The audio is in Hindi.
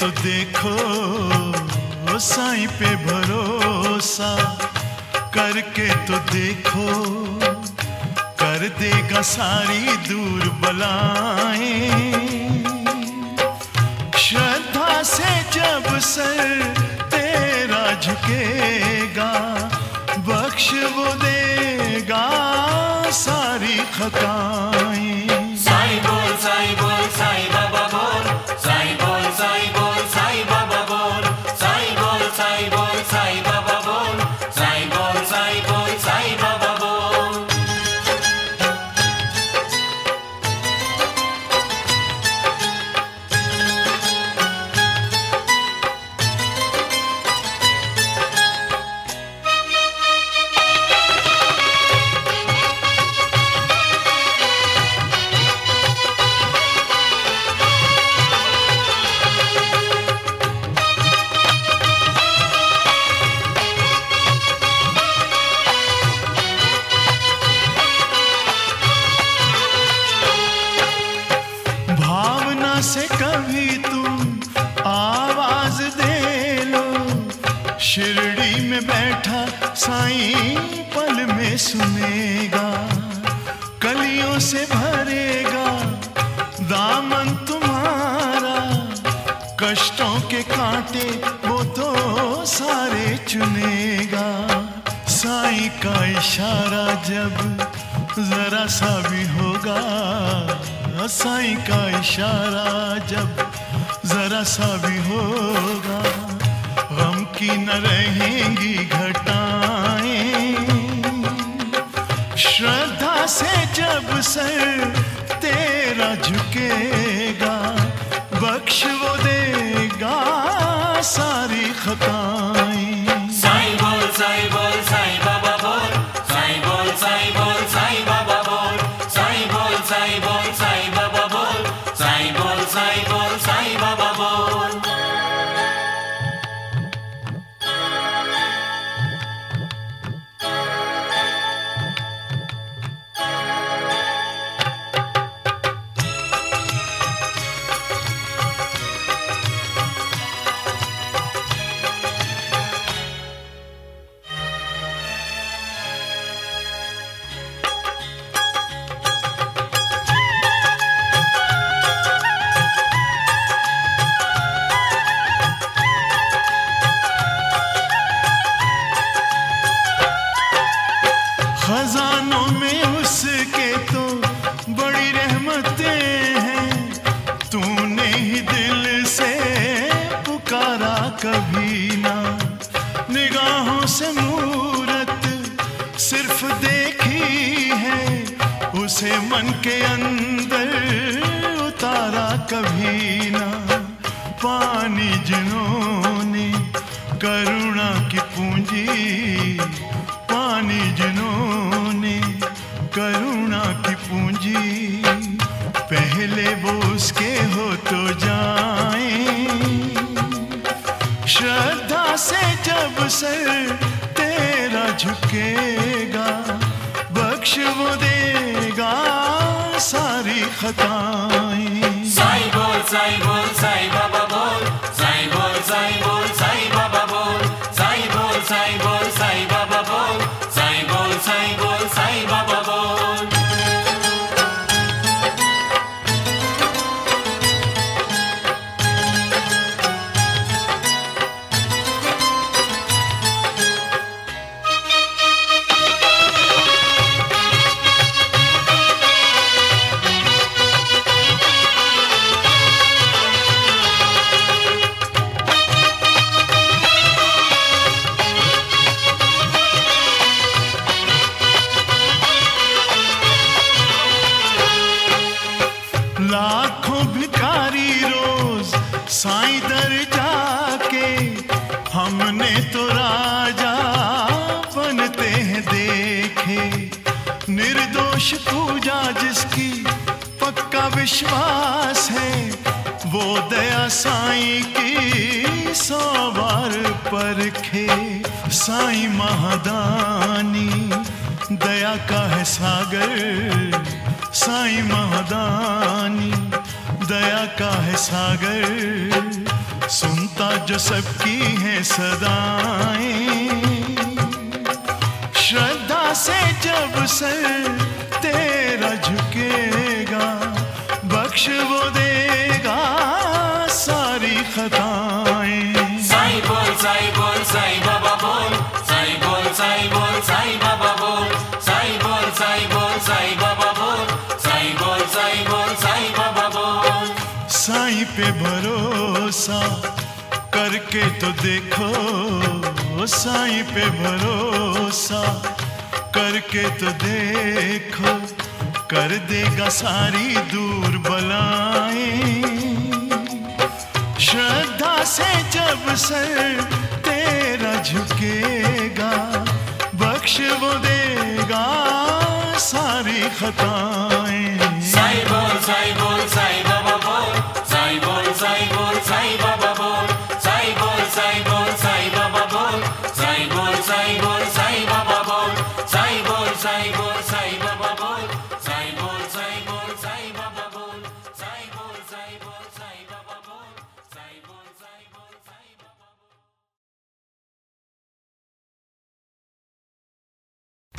तो देखो साईं पे भरोसा, करके तो देखो कर देगा सारी दूर बलाएं। श्रद्धा से जब सर तेरा झुकेगा, बख्श वो देगा सारी खताएं। साईं बोल साईं बोल साईं बाबा बोल, साईं बोल साईं बोल साईं बाबा बोल, साईं बोल साईं बोल साईं बाबा बोल, साईं बोल साईं बोल साईं बाबा बोल। से कभी तुम आवाज दे लो, शिरडी में बैठा साईं पल में सुनेगा। कलियों से भरेगा दामन तुम्हारा, कष्टों के कांटे वो तो सारे चुनेगा। साईं का इशारा जब जरा सा भी होगा, साईं का इशारा जब जरा सा भी होगा, गम की न रहेंगी घटाएं। श्रद्धा से जब सर तेरा झुकेगा, बख्श वो देगा सारी खताएं। साईं बोल साईं बोल साईं बाबा बोल, साईं बोल साईं बोल साईं बाबा बोल, साईं बोल साईं बोल साईं बाबा बोल, साईं बोल साईं बोल साईं बाबा बोल। खजानों में उसके तो बड़ी रहमतें हैं, तूने ही दिल से पुकारा कभी ना। निगाहों से मूरत सिर्फ देखी है, उसे मन के अंदर उतारा कभी ना। पानी जिन्होंने करुणा की पूंजी, पानी जिन्होंने करुणा की पूंजी, पहले वो उसके हो तो जाएं। श्रद्धा से जब सर तेरा झुकेगा, बख्श वो देगा सारी खताएं। साईं बोल साईं बोल साईं बाबा बोल, साईं बोल साईं बोल साईं बाबा बोल, साईं बोल साईं बोल साईं बाबा बोल, साईं बोल साईं बोल साईं बाबा बोल। लाखों भिखारी रोज साईं दर जाके, हमने तो राजा बनते हैं देखे। निर्दोष पूजा जिसकी पक्का विश्वास है, वो दया साईं की 100 बार परखे। साईं महादानी दया का है सागर, साईं महादानी दया का है सागर। सुनता जो सबकी है सदाएं, श्रद्धा से जब सर तेरा झुकेगा, बख्श वो देगा सारी खताएं। साईं बोल साईं बाबा बोल, साईं बोल साईं बाबा बोल, साईं बोल साईं बाबा बोल, साईं बोल साईं बाबा बोल। साईं पे भरोसा करके तो देखो, साईं पे भरोसा करके तो देखो, कर देगा सारी दूर बलाएं। श्रद्धा से जब सर तेरा झुकेगा, बख्श वो देगा सारी खताएं। साईं बोल